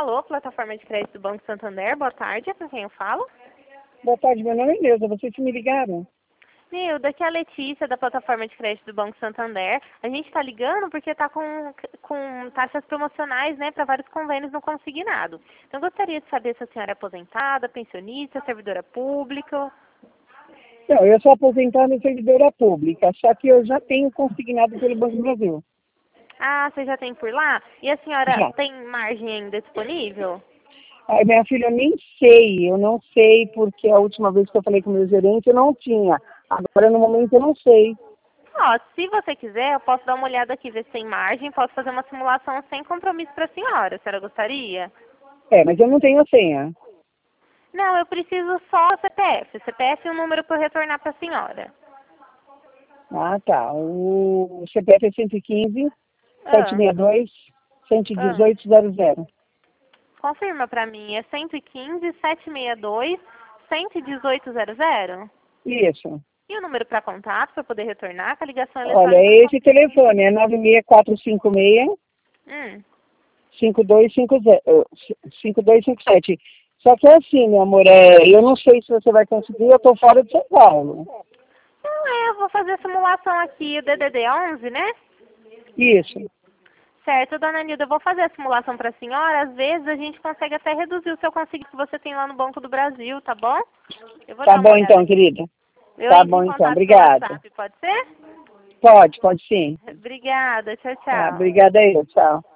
Alô, plataforma de crédito do Banco Santander, boa tarde, é com quem eu falo? Boa tarde, meu nome é Neuza, vocês me ligaram? Nilda, aqui é a Letícia, da plataforma de crédito do Banco Santander. A gente está ligando porque está com taxas promocionais, né, para vários convênios no consignado. Então, eu gostaria de saber se a senhora é aposentada, pensionista, servidora pública. Não, eu sou aposentada servidora pública, só que eu já tenho consignado pelo Banco do Brasil. Ah, você já tem por lá? E a senhora Já. tem margem ainda disponível? Aí, minha filha, eu não sei, porque a última vez que eu falei com o meu gerente eu não tinha. Agora, no momento, eu não sei. Ó, se você quiser, eu posso dar uma olhada aqui, ver se tem margem, posso fazer uma simulação sem compromisso para a senhora. A senhora gostaria? Mas eu não tenho a senha. Não, eu preciso só o CPF. CPF e um número para eu retornar para a senhora. Ah, tá. O CPF é 115 Ah, 762 ah. 11800. Confirma para mim, é 115 762 11800? Isso. E o número para contato para poder retornar, com a ligação Olha, eletrônica no... esse telefone é 96456 Hum. 5257. Só que é assim, meu amor, eu não sei se você vai conseguir, eu tô fora de São Paulo. Então eu vou fazer a simulação aqui, o DDD 11, né? Isso. Certo, dona Nilda, eu vou fazer a simulação para a senhora. Às vezes a gente consegue até reduzir o seu consigo que você tem lá no Banco do Brasil, tá bom? Eu vou Tá dar uma bom olhada então, aqui. querida. Eu Tá entro em bom então, contato pelo obrigada. WhatsApp, pode ser? Pode sim. Obrigada, tchau, Tá, tchau. obrigada aí, tchau.